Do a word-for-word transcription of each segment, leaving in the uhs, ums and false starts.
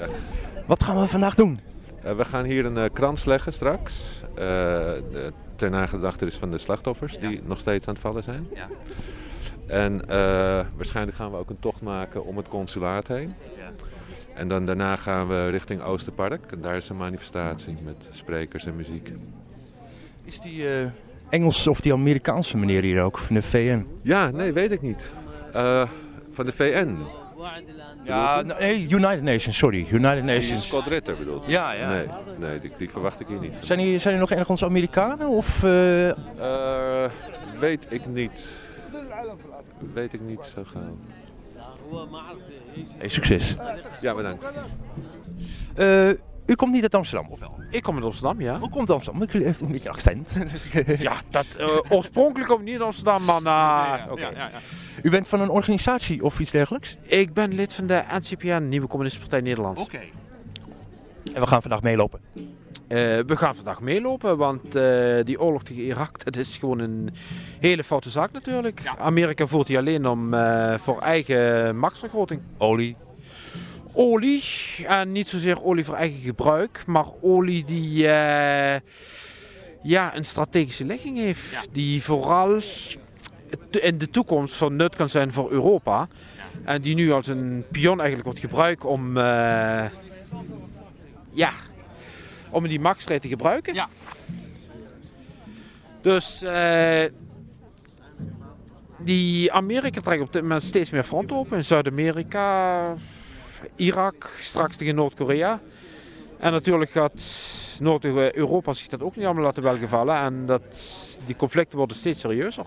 Ja. Wat gaan we vandaag doen? Uh, we gaan hier een uh, krans leggen straks. Uh, de, ter nagedachtenis van de slachtoffers die ja. nog steeds aan het vallen zijn. Ja. En uh, waarschijnlijk gaan we ook een tocht maken om het consulaat heen. Ja. En dan daarna gaan we richting Oosterpark. En daar is een manifestatie met sprekers en muziek. Is die uh, Engelse of die Amerikaanse meneer hier ook, van de V N? Ja, nee, weet ik niet. Uh, van de V N. Ja, nee, United Nations, sorry. United Nations. Scott Ritter bedoelt u? Ja, ja. Nee, nee die, die verwacht ik hier niet. Zijn er, zijn er nog ergens Amerikanen? Of, uh... Uh, weet ik niet. Weet ik niet zo gauw. Hey, succes. Ja, bedankt. Uh, u komt niet uit Amsterdam, of wel? Ik kom uit Amsterdam, ja. Hoe komt Amsterdam? U heeft een beetje accent. Ja, dat, uh, oorspronkelijk kom ik niet uit Amsterdam, maar... Uh, ja, okay. ja, ja, ja. U bent van een organisatie of iets dergelijks? Ik ben lid van de N C P N, Nieuwe Communistische Partij Nederland. Oké. Okay. En we gaan vandaag meelopen? Uh, we gaan vandaag meelopen, want uh, die oorlog tegen Irak, dat is gewoon een hele foute zaak natuurlijk. Ja. Amerika voert die alleen om uh, voor eigen machtsvergroting. Olie? Olie, en niet zozeer olie voor eigen gebruik, maar olie die uh, ja, een strategische ligging heeft. Ja. Die vooral in de toekomst van nut kan zijn voor Europa. Ja. En die nu als een pion eigenlijk wordt gebruikt om, uh, ja, om die machtsstrijd te gebruiken. Ja. Dus uh, die Amerika trekt op dit moment steeds meer fronten open. In Zuid-Amerika, Irak, straks tegen Noord-Korea. En natuurlijk gaat Noord-Europa zich dat ook niet allemaal laten welgevallen. En dat, die conflicten worden steeds serieuzer.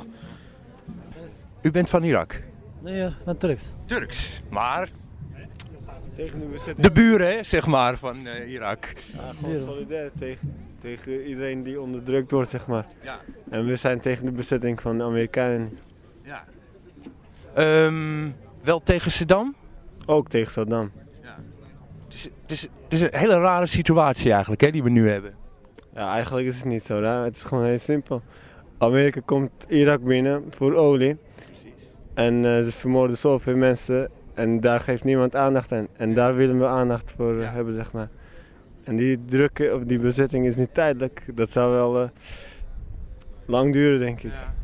U bent van Irak? Nee, van Turks. Turks, maar tegen de, bezetting... de buren, hè, zeg maar, van uh, Irak. Ja, gewoon solidair tegen, tegen iedereen die onderdrukt wordt, zeg maar. Ja. En we zijn tegen de bezetting van de Amerikanen. Ja. Um, wel tegen Saddam? Ook tegen Saddam. Ja. Dus, dus, het is een hele rare situatie eigenlijk, hè, die we nu hebben. Ja, eigenlijk is het niet zo raar. Het is gewoon heel simpel. Amerika komt Irak binnen voor olie. Precies. En uh, ze vermoorden zoveel mensen. En daar geeft niemand aandacht aan. En daar willen we aandacht voor ja. hebben, zeg maar. En die druk op die bezetting is niet tijdelijk. Dat zal wel uh, lang duren, denk ik. Ja.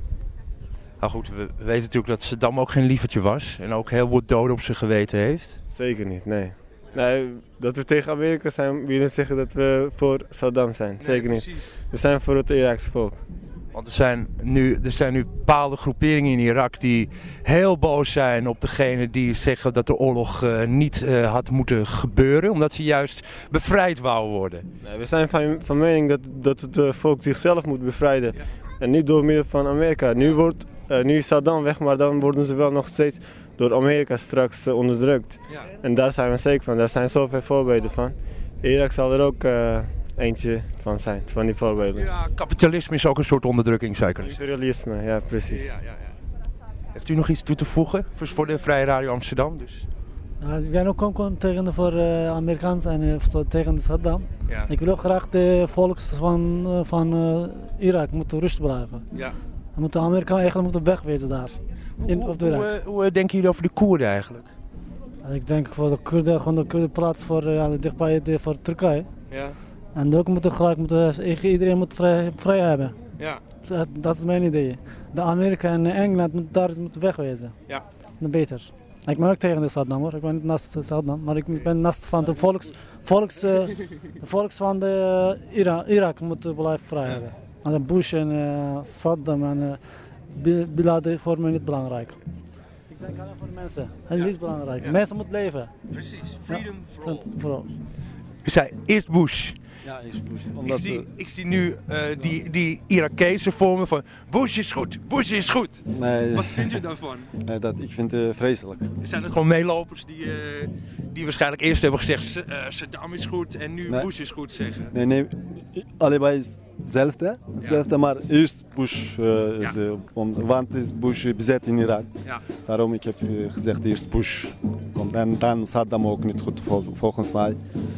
Nou goed, we weten natuurlijk dat Saddam ook geen lievertje was. En ook heel wat doden op zijn geweten heeft. Zeker niet, nee. Nee, dat we tegen Amerika zijn, wil niet zeggen dat we voor Saddam zijn. Nee, zeker precies. Niet. We zijn voor het Iraakse volk. Want er zijn, nu, er zijn nu bepaalde groeperingen in Irak die heel boos zijn op degene die zeggen dat de oorlog uh, niet uh, had moeten gebeuren. Omdat ze juist bevrijd wouden worden. Nee, we zijn van, van mening dat, dat het uh, volk zichzelf moet bevrijden. Ja. En niet door middel van Amerika. Nu, wordt, uh, nu is Saddam weg, maar dan worden ze wel nog steeds door Amerika straks uh, onderdrukt. Ja. En daar zijn we zeker van. Daar zijn zoveel voorbeelden van. Irak zal er ook uh, eentje van zijn, van die voorbeelden. Ja, kapitalisme is ook een soort onderdrukking, zou je kunnen zeggen. Imperialisme, ja precies. Ja, ja, ja. Heeft u nog iets toe te voegen voor de Vrije Radio Amsterdam? Dus? Ja, ik ben ook gewoon tegen voor uh, Amerikaans en uh, tegen de Saddam. Ja. Ik wil ook graag de volks van, uh, van uh, Irak moeten rust blijven. Ja. Dan moeten de Amerikanen eigenlijk moeten wegwezen daar. In, hoe, op de hoe, uh, hoe uh, denken jullie over de Koerden eigenlijk? Ja, ik denk voor de Koerden, gewoon de Koerden plaats voor, uh, ja, dichtbij de, voor Turkije. Ja. En ook moeten gelijk, moeten, iedereen moet vrij, vrij hebben. Ja. Dat, dat is mijn idee. De Amerika en Engeland moet daar moeten wegwezen. Ja. Dan beter. Ik ben ook tegen de Saddam hoor, ik ben niet naast Saddam, maar ik ben naast van de volks, volks, uh, de volks van de Irak, Irak moeten blijven vrij hebben. En de Bush en uh, Saddam en uh, Bin Laden voor mij niet belangrijk. Ik denk alleen voor de mensen, het is ja. niet belangrijk. Ja. Mensen moeten leven. Precies, freedom ja. for all. for all. U zei eerst Bush. Ja, eerst Bush. Ik zie, we... ik zie nu uh, die, die Irakezen vormen van Bush is goed, Bush is goed. Nee. Wat vindt u daarvan? Nee, dat, ik vind het uh, vreselijk. Zijn het gewoon meelopers die, uh, die waarschijnlijk eerst hebben gezegd uh, Saddam is goed en nu nee. Bush is goed zeggen? Nee, nee, allebei is hetzelfde, hetzelfde ja. Maar eerst Bush, uh, is, ja. uh, om, want is Bush bezet in Irak. Ja. Daarom ik heb uh, gezegd eerst Bush komt en dan Saddam ook niet goed vol, volgens mij.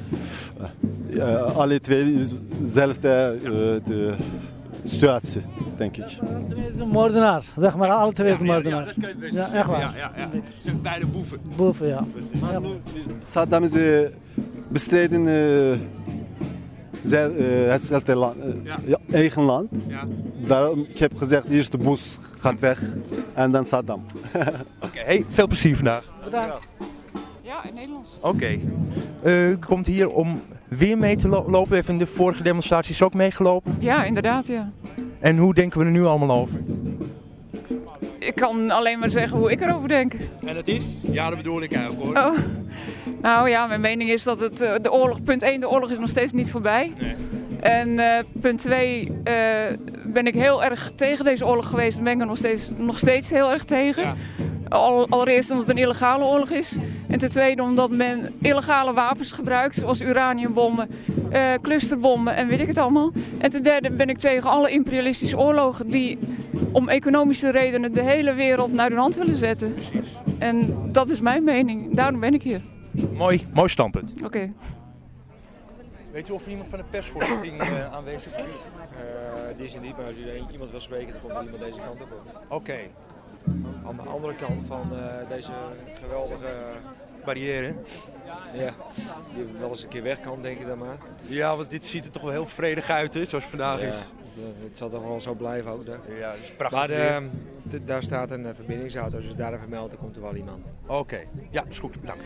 Uh, uh, alle twee is dezelfde uh, de situatie, denk ik. Alle twee is een moordenaar, zeg maar, alle twee is een moordenaar. Ja, ja, dat kan je het best ja, echt waar. Ja, ja, ja. Ze zijn beide boeven. Boeven, ja. Maar nu, Saddam is uh, bestreden uh, zel, uh, hetzelfde land, uh, Ja. ja, eigen land. Ja. Daarom, ik heb gezegd, eerst de Bush gaat weg en dan Saddam. Oké, okay, hey, veel plezier vandaag. Bedankt. Ja, in Nederlands. Oké. Okay. Uh, u komt hier om weer mee te lo- lopen. Heeft in de vorige demonstraties ook meegelopen? Ja, inderdaad, ja. En hoe denken we er nu allemaal over? Ik kan alleen maar zeggen hoe ik erover denk. En dat is? Ja, dat bedoel ik eigenlijk hoor. Oh. Nou ja, mijn mening is dat het, uh, de oorlog, punt één, de oorlog is nog steeds niet voorbij. Nee. En uh, punt twee, uh, ben ik heel erg tegen deze oorlog geweest en ben ik er nog steeds, nog steeds heel erg tegen. Ja. Al, allereerst omdat het een illegale oorlog is. En ten tweede omdat men illegale wapens gebruikt, zoals uraniumbommen, uh, clusterbommen en weet ik het allemaal. En ten derde ben ik tegen alle imperialistische oorlogen die om economische redenen de hele wereld naar hun hand willen zetten. En dat is mijn mening. Daarom ben ik hier. Mooi, mooi standpunt. Oké. Okay. Weet u of er iemand van de persvoorlichting uh, aanwezig is? Uh, die is er niet, maar als u iemand wil spreken, dan komt er iemand deze kant op. Oké. Okay. Aan de andere kant van uh, deze geweldige barrière. Ja, die wel eens een keer weg kan, denk ik dan maar. Ja, want dit ziet er toch wel heel vredig uit, hè, zoals vandaag ja, is. Het zal toch wel zo blijven ook. Daar. Ja, dat is prachtig. Maar uh, d- daar staat een uh, verbindingsauto, dus als je daar even meldt, dan komt er wel iemand. Oké, okay. Ja, dat is goed, bedankt.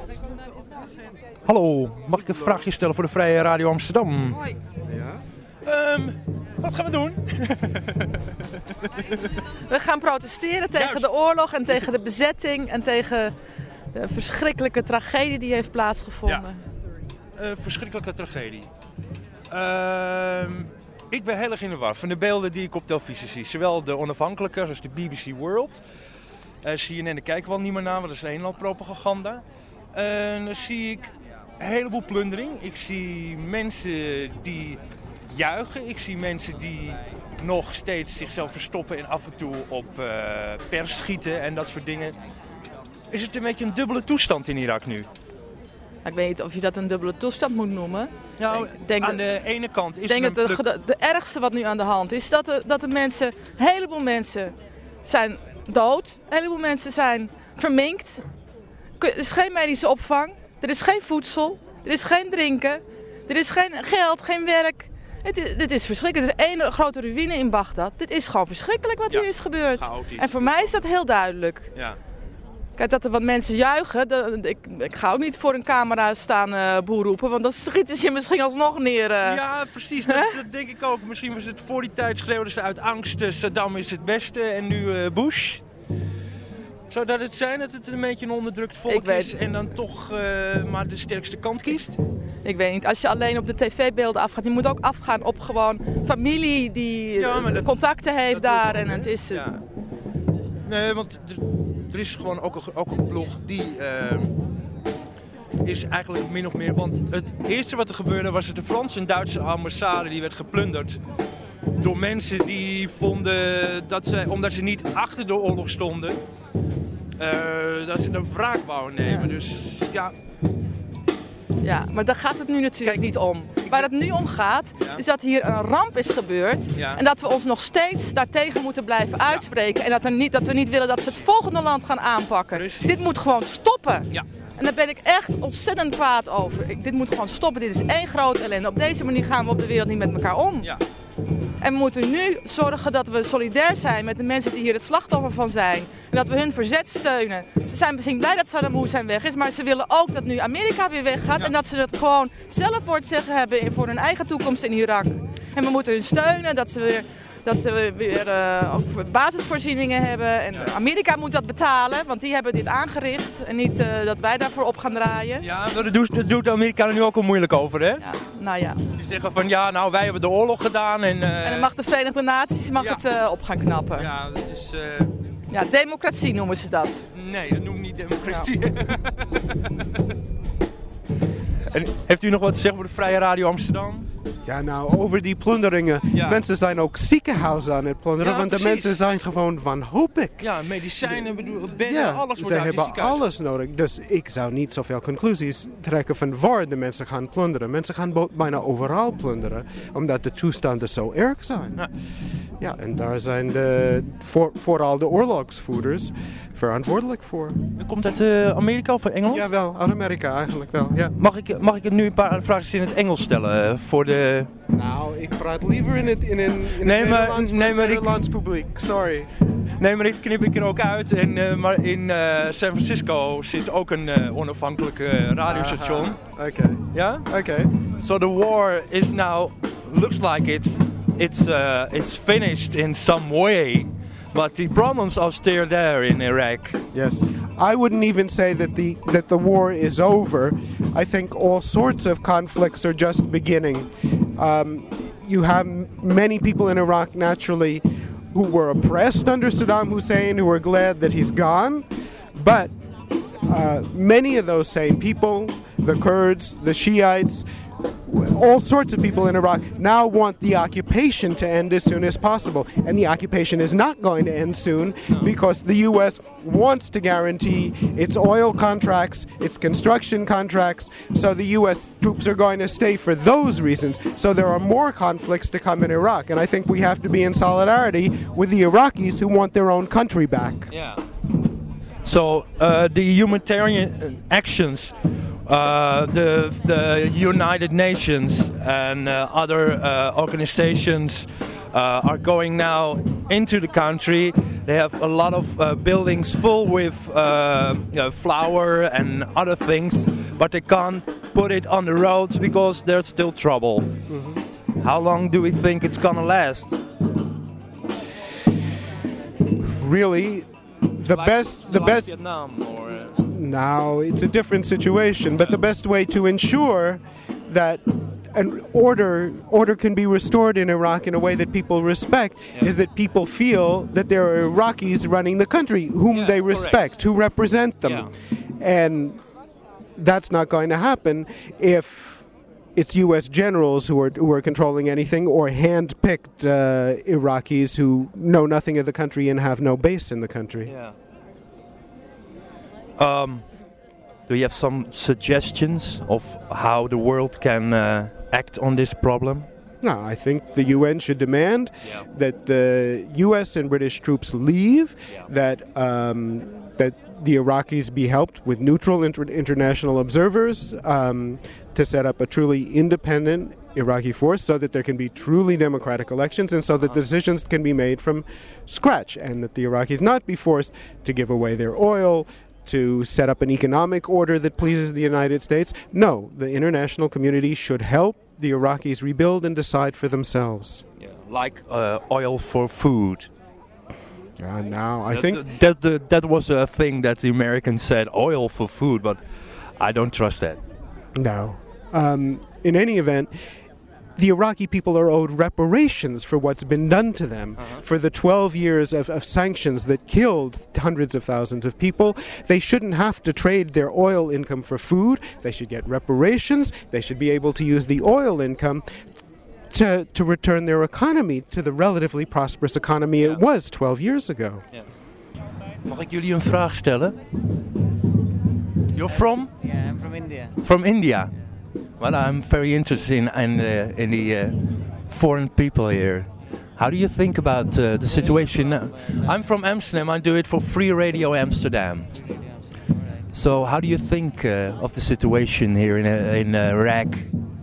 Hallo, mag ik een vraagje stellen voor de Vrije Radio Amsterdam? Hoi. Ja? Um, wat gaan we doen? We gaan protesteren tegen Juist. de oorlog en tegen de bezetting en tegen de verschrikkelijke tragedie die heeft plaatsgevonden. Ja. Uh, verschrikkelijke tragedie. Uh, ik ben heel erg in de war van de beelden die ik op televisie zie. Zowel de onafhankelijke als de B B C World. Uh, C N N, daar kijken we al niet meer naar, want dat is een land propaganda. Uh, dan zie ik een heleboel plundering. Ik zie mensen die juichen. Ik zie mensen die nog steeds zichzelf verstoppen en af en toe op uh, pers schieten en dat soort dingen. Is het een beetje een dubbele toestand in Irak nu? Ik weet niet of je dat een dubbele toestand moet noemen. Nou, denk aan de ene kant is het Ik denk dat de, de, de ergste wat nu aan de hand is, dat de, dat de mensen, een heleboel mensen zijn dood. Een heleboel mensen zijn verminkt. Er is geen medische opvang. Er is geen voedsel. Er is geen drinken. Er is geen geld, geen werk. Het is, dit is verschrikkelijk. Het is één grote ruïne in Bagdad. Dit is gewoon verschrikkelijk wat ja, hier is gebeurd. Chaotisch. En voor mij is dat heel duidelijk. Ja. Kijk, dat er wat mensen juichen, dat, ik, ik ga ook niet voor een camera staan uh, boer roepen, want dan schieten ze je misschien alsnog neer. Uh. Ja, precies, dat, dat denk ik ook. Misschien was het voor die tijd schreeuwden ze uit angst, uh, Saddam is het beste en nu uh, Bush. Zou dat het zijn, dat het een beetje een onderdrukt volk is en dan toch uh, maar de sterkste kant kiest? Ik weet niet, als je alleen op de tv-beelden afgaat, je moet ook afgaan op gewoon familie die ja, dat, contacten heeft daar. En het is, ja. Nee, want er, er is gewoon ook een, ook een blog die uh, is eigenlijk min of meer, want het eerste wat er gebeurde was dat de Franse en Duitse ambassade die werd geplunderd door mensen die vonden dat ze, omdat ze niet achter de oorlog stonden, uh, dat ze een wraak wouden nemen. Ja. Dus ja. Ja, maar daar gaat het nu natuurlijk Kijk, niet om. Waar het nu om gaat, ja. is dat hier een ramp is gebeurd. Ja. En dat we ons nog steeds daartegen moeten blijven uitspreken. Ja. En dat, er niet, dat we niet willen dat ze het volgende land gaan aanpakken. Precies. Dit moet gewoon stoppen. Ja. En daar ben ik echt ontzettend kwaad over. Ik, dit moet gewoon stoppen. Dit is één groot ellende. Op deze manier gaan we op de wereld niet met elkaar om. Ja. En we moeten nu zorgen dat we solidair zijn met de mensen die hier het slachtoffer van zijn. En dat we hun verzet steunen. Ze zijn misschien blij dat Saddam Hussein weg is, maar ze willen ook dat nu Amerika weer weggaat. Ja. En dat ze het gewoon zelf voor het zeggen hebben voor hun eigen toekomst in Irak. En we moeten hun steunen, dat ze weer, dat ze weer uh, ook basisvoorzieningen hebben. En Amerika moet dat betalen, want die hebben dit aangericht. En niet uh, dat wij daarvoor op gaan draaien. Ja, dat doet, dat doet de Amerikanen nu ook al moeilijk over, hè? Ja, nou ja. Die zeggen van ja, nou wij hebben de oorlog gedaan en... Uh... En dan mag de Verenigde Naties mag ja. het uh, op gaan knappen. Ja, dat is... Uh... Ja, democratie noemen ze dat. Nee, dat noem ik niet democratie. Ja. En heeft u nog wat te zeggen voor de Vrije Radio Amsterdam? Ja, nou, over die plunderingen. Ja. Mensen zijn ook ziekenhuizen aan het plunderen, ja, want precies. de mensen zijn gewoon wanhopig. Ja, medicijnen, bedoel, bedden, ja, alles wordt ze hebben alles nodig. Dus ik zou niet zoveel conclusies trekken van waar de mensen gaan plunderen. Mensen gaan bijna overal plunderen, omdat de toestanden zo erg zijn. Ja, Ja, en daar zijn de, voor, vooral de oorlogsvoerders verantwoordelijk voor. U komt uit uh, Amerika of Engeland? Ja, wel, uit Amerika eigenlijk wel, ja. Mag ik, mag ik nu een paar vragen in het Engels stellen uh, voor de... Nou, ik praat liever in het, in een, in nee, het maar, Nederlands, nee, maar Nederlands ik, publiek, sorry. Nee, maar dit knip ik er ook uit. En, uh, maar in uh, San Francisco zit ook een uh, onafhankelijke radiostation. Oké. Okay. Ja? Oké. Okay. So the war is now, looks like it's, it's, uh, it's finished in some way. But the problems are still there in Iraq. Yes, I wouldn't even say that the that the war is over. I think all sorts of conflicts are just beginning. Um, you have many people in Iraq naturally who were oppressed under Saddam Hussein, who are glad that he's gone. But uh, many of those same people, the Kurds, the Shiites, all sorts of people in Iraq now want the occupation to end as soon as possible. And the occupation is not going to end soon because the U S wants to guarantee its oil contracts, its construction contracts, so the U S troops are going to stay for those reasons. So there are more conflicts to come in Iraq, and I think we have to be in solidarity with the Iraqis who want their own country back. Yeah. So uh, the humanitarian actions, uh, the the United Nations and uh, other uh, organizations uh, are going now into the country. They have a lot of uh, buildings full with uh, uh, flour and other things, but they can't put it on the roads because there's still trouble. Mm-hmm. How long do we think it's gonna last? Really? The like, best, the like best. Vietnam or uh... No, it's a different situation. But the best way to ensure that an order order can be restored in Iraq in a way that people respect yeah. is that people feel that there are Iraqis running the country whom yeah, they respect, correct. who represent them, yeah. and that's not going to happen if it's U S generals who are who are controlling anything, or hand-picked uh, Iraqis who know nothing of the country and have no base in the country. Yeah. Um, do you have some suggestions of how the world can uh, act on this problem? No, I think the U N should demand yeah. that the U S and British troops leave, yeah. that um, that the Iraqis be helped with neutral inter- international observers um, to set up a truly independent Iraqi force so that there can be truly democratic elections and so that uh-huh. decisions can be made from scratch, and that the Iraqis not be forced to give away their oil, to set up an economic order that pleases the United States. No, the international community should help the Iraqis rebuild and decide for themselves. Yeah, like uh, oil for food. Uh, now, I that, think... That, that, that was a thing that the Americans said, oil for food, but I don't trust that. No. Um, in any event, the Iraqi people are owed reparations for what's been done to them, uh-huh. for the twelve years of, of sanctions that killed hundreds of thousands of people. They shouldn't have to trade their oil income for food. They should get reparations. They should be able to use the oil income to, to return their economy to the relatively prosperous economy yeah. it was twelve years ago. Yeah. Mag ik jullie een vraag stellen? You're from? Yeah, I'm from India. From India? Well, I'm very interested in in, uh, in the uh, foreign people here. How do you think about uh, the situation now? I'm from Amsterdam. I do it for Free Radio Amsterdam. So, how do you think uh, of the situation here in uh, in uh, Iraq?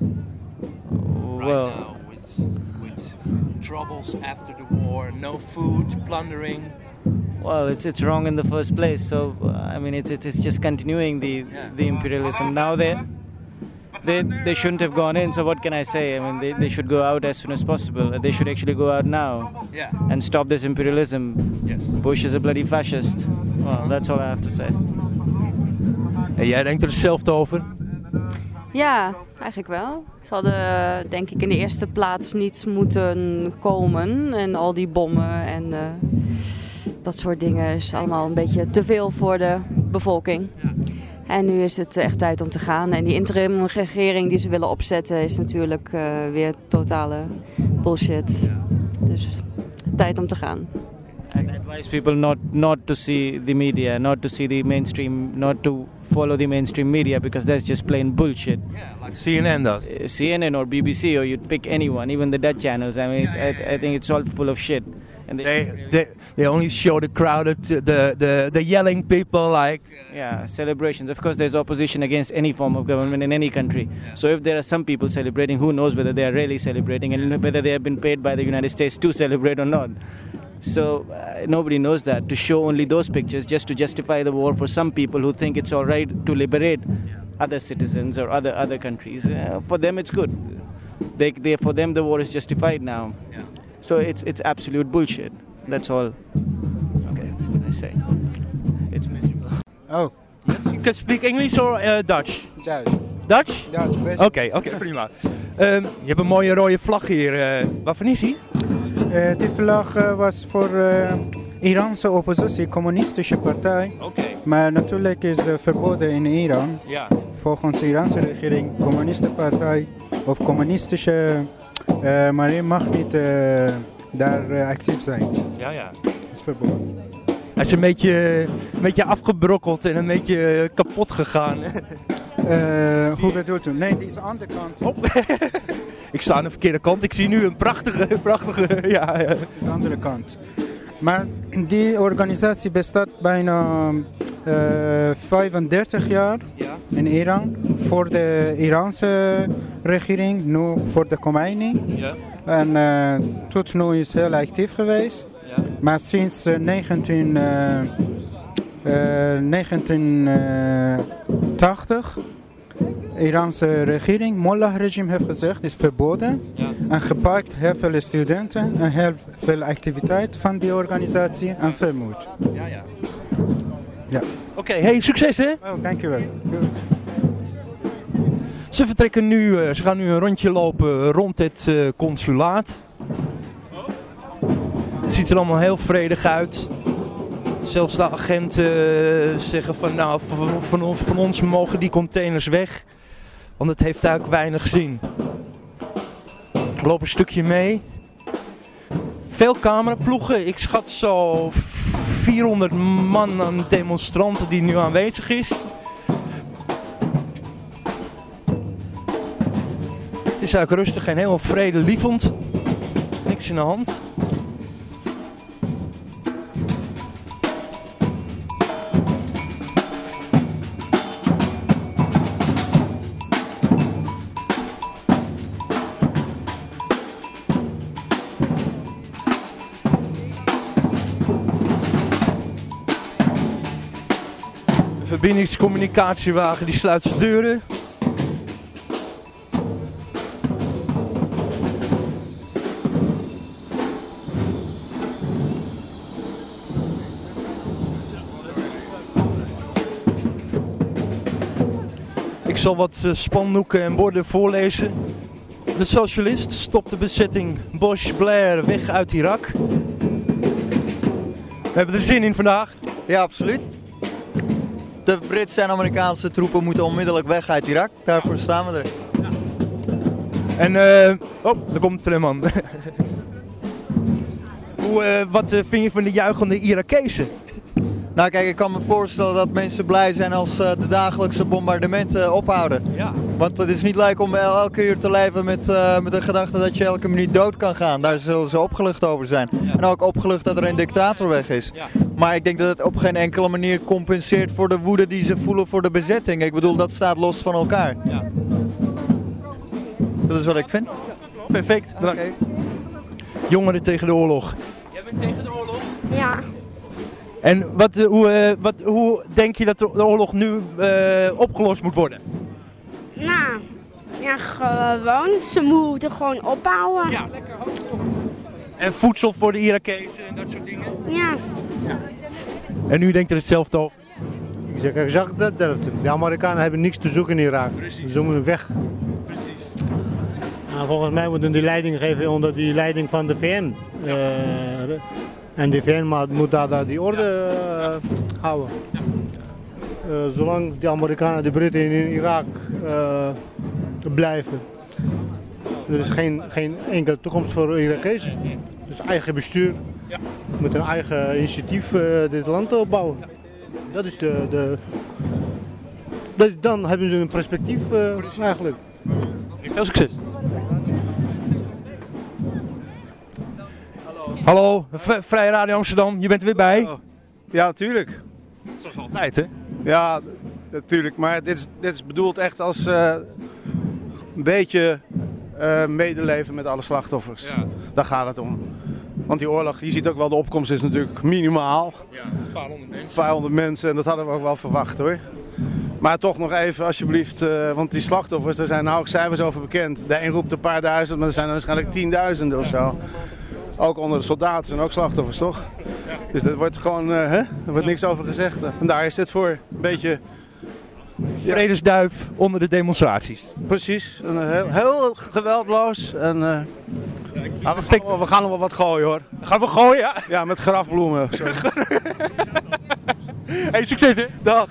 Well, right now, with, with troubles after the war, no food, plundering. Well, it's it's wrong in the first place. So, uh, I mean, it's it's just continuing the yeah. the imperialism. Now they. They they shouldn't have gone in, so what can I say? I mean, they, they should go out as soon as possible. They should actually go out now yeah. and stop this imperialism. Yes. Bush is a bloody fascist. Well, that's all I have to say. En jij denkt er hetzelfde over? Ja, eigenlijk wel. Ze hadden denk ik in de eerste plaats niet moeten komen. En al die bommen en uh, dat soort dingen is allemaal een beetje te veel voor de bevolking. Ja. En nu is het echt tijd om te gaan. En die interim regering die ze willen opzetten is natuurlijk uh, weer totale bullshit. Dus tijd om te gaan. advise people not not to see the media, not to see the mainstream, not to follow the mainstream media, because that's just plain bullshit. Yeah, like C N N does. Uh, C N N or B B C, or you'd pick anyone, even the Dutch channels. I mean, it's, I, I think it's all full of shit. And they They, they they only show the crowded, the the the yelling people like. Yeah, celebrations. Of course, there's opposition against any form of government in any country. So if there are some people celebrating, who knows whether they are really celebrating and whether they have been paid by the United States to celebrate or not. So uh, nobody knows that. To show only those pictures just to justify the war for some people who think it's all right to liberate other citizens or other other countries. Uh, for them, it's good. They, they, for them, the war is justified now. Yeah. So it's it's absolute bullshit. That's all. Okay, that's what I say. It's miserable. Oh, yes. You can speak English or uh, Dutch? Dutch. Dutch? Dutch, best. Oké, okay, okay, prima. Um, je hebt een mooie rode vlag hier. Uh, waarvan is die? Uh, die vlag uh, was voor uh, Iraanse oppositie, communistische partij. Oké. Okay. Maar natuurlijk is het verboden in Iran. Ja. Volgens de Iraanse regering, communistenpartij of communistische, uh, maar je mag niet uh, daar uh, actief zijn. Ja, ja. Dat is verboden. Hij is een beetje, een beetje afgebrokkeld en een beetje kapot gegaan. Uh, hoe bedoelt u? Nee, die is aan de kant. Oh. Ik sta aan de verkeerde kant. Ik zie nu een prachtige, prachtige, ja. ja. Die is aan de andere kant. Maar die organisatie bestaat bijna uh, vijfendertig jaar ja. in Iran. Voor de Iraanse regering, nu voor de Khomeini. Ja. En uh, tot nu is heel actief geweest. Ja. Maar sinds uh, negentien, uh, uh, negentien tachtig, de Iraanse regering, Mullah-regime heeft gezegd, is verboden. Ja. En gepakt heel veel studenten en heel veel activiteit van die organisatie en vermoed. Ja, ja. Ja. Oké, okay, hey, succes hè? Oh, dankjewel. Ze vertrekken nu, uh, ze gaan nu een rondje lopen rond het uh, consulaat. Het ziet er allemaal heel vredig uit. Zelfs de agenten uh, zeggen van nou, van, van, van ons mogen die containers weg. Want het heeft eigenlijk weinig zin. Ik loop een stukje mee. Veel cameraploegen. Ik schat zo vierhonderd man aan demonstranten die nu aanwezig is. Het is eigenlijk rustig en heel vredelievend. Niks in de hand. De verbindingscommunicatiewagen die sluit zijn deuren. Ik zal wat uh, spandoeken en borden voorlezen. De socialist stopt de bezetting Bush Blair weg uit Irak. We hebben er zin in vandaag. Ja, absoluut. De Britse en Amerikaanse troepen moeten onmiddellijk weg uit Irak. Daarvoor staan we er. Ja. En, uh, oh, daar komt Treman. Hoe, uh, wat uh, vind je van de juichende Irakezen? Nou kijk, ik kan me voorstellen dat mensen blij zijn als uh, de dagelijkse bombardementen uh, ophouden. Ja. Want het is niet leuk om el elke uur te leven met, uh, met de gedachte dat je elke minuut dood kan gaan. Daar zullen ze opgelucht over zijn. Ja. En ook opgelucht dat er een dictator weg is. Ja. Maar ik denk dat het op geen enkele manier compenseert voor de woede die ze voelen voor de bezetting. Ik bedoel, dat staat los van elkaar. Ja. Dat is wat ik vind. Perfect, bedankt. Okay. Jongeren tegen de oorlog. Jij bent tegen de oorlog? Ja. En wat, uh, hoe, uh, wat, hoe denk je dat de oorlog nu uh, opgelost moet worden? Nou, ja, gewoon. Ze moeten gewoon ophouden. Ja. En voedsel voor de Irakezen en dat soort dingen? Ja. Ja. En u denkt er hetzelfde over? Ik zeg exact hetzelfde. De Amerikanen hebben niks te zoeken in Irak. Precies. Ze moeten weg. Precies. Nou, volgens mij moeten die leiding geven onder die leiding van de V N. Ja. Uh, En de V N moet daar die orde uh, houden. Uh, zolang de Amerikanen en de Britten in Irak uh, blijven. Er is geen, geen enkele toekomst voor Irakezen. Dus eigen bestuur. met een eigen initiatief uh, dit land opbouwen. Dat is de, de, dat, dan hebben ze een perspectief uh, eigenlijk. Veel succes. Hallo, v- Vrije Radio Amsterdam, je bent er weer bij. Ja, natuurlijk. Dat is altijd, hè? Ja, natuurlijk. Maar dit is, dit is bedoeld echt als uh, een beetje uh, medeleven met alle slachtoffers. Ja. Daar gaat het om. Want die oorlog, je ziet ook wel, de opkomst is natuurlijk minimaal. Ja, een paar honderd mensen. Een paar honderd mensen en dat hadden we ook wel verwacht hoor. Maar toch nog even alsjeblieft, uh, want die slachtoffers, daar zijn nou ook cijfers over bekend. De een roept een paar duizend, maar er zijn er waarschijnlijk tienduizenden of zo. Ook onder de soldaten zijn ook slachtoffers, toch? Ja. Dus er wordt gewoon, uh, hè? Er wordt niks over gezegd. En daar is dit voor. Een beetje... Vredesduif onder de demonstraties. Precies. En, heel, heel geweldloos. En, uh, ja, we, gaan, we gaan nog wel wat gooien hoor. Gaan we gooien? Ja, ja met grafbloemen. Hey, succes hè. Dag.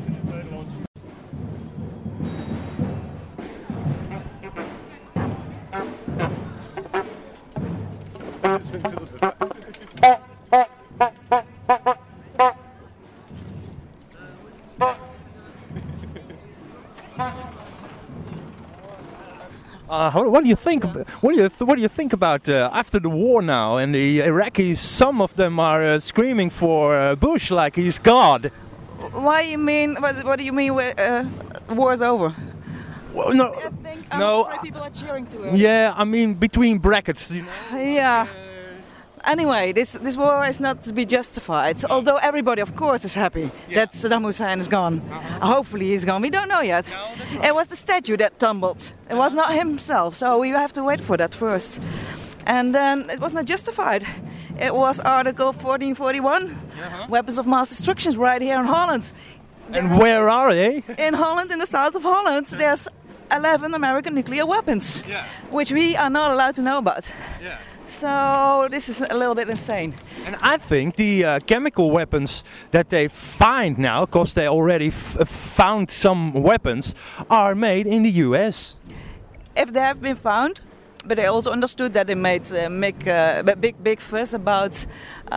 Uh, how, what do you think? What do you th- what do you think about uh, after the war now? And the Iraqis, some of them are uh, screaming for uh, Bush like he's God. Why you mean? What, what do you mean? With, uh, war's over. Well, no, I think I'm no. afraid people are cheering to it. Yeah, I mean between brackets. You know? Yeah. Anyway, this this war is not to be justified. So, although everybody, of course, is happy yeah. that Saddam Hussein is gone. Uh-huh. Hopefully, he's gone. We don't know yet. No, right. It was the statue that tumbled. It uh-huh. was not himself. So we have to wait for that first. And then it was not justified. It was Article fourteen forty-one, uh-huh. weapons of mass destruction, right here in Holland. And there where are they? In Holland, in the south of Holland, there's eleven American nuclear weapons, yeah. which we are not allowed to know about. Yeah. So this is a little bit insane. And I think the uh, chemical weapons that they find now, because they already f- found some weapons, are made in the U S. If they have been found, but they also understood that they made uh, make uh, a big big fuss about uh,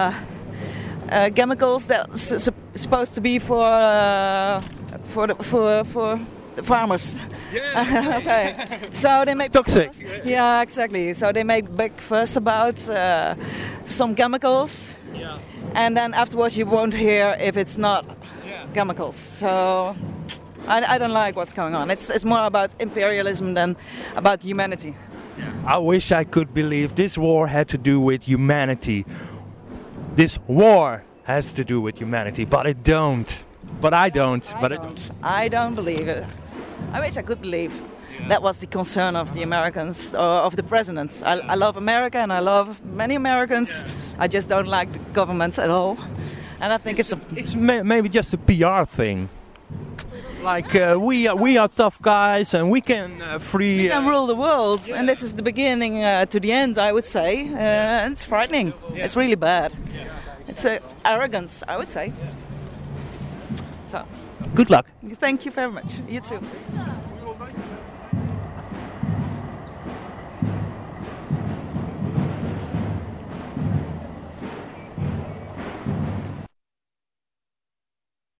uh, chemicals that s- s- supposed to be for uh, for the, for for the farmers. Yeah. Okay. So they make toxic. Fuss. Yeah, exactly. So they make big fuss about uh, some chemicals, yeah. and then afterwards you won't hear if it's not yeah. chemicals. So I, I don't like what's going on. It's it's more about imperialism than about humanity. Yeah. I wish I could believe this war had to do with humanity. This war has to do with humanity, but it don't. But I don't. I but don't. I don't. I don't believe it. I wish I could believe. Yeah. That was the concern of the Americans, or of the president. I, I love America and I love many Americans. Yeah. I just don't like the government at all. And I think it's, it's a... It's may, maybe just a P R thing. Like uh, we are, we are tough guys and we can uh, free... We can uh, rule the world. Yeah. And this is the beginning uh, to the end, I would say. Uh, yeah. And it's frightening. Yeah. It's really bad. Yeah. It's uh, arrogance, I would say. So. Good luck. Thank you very much. You too.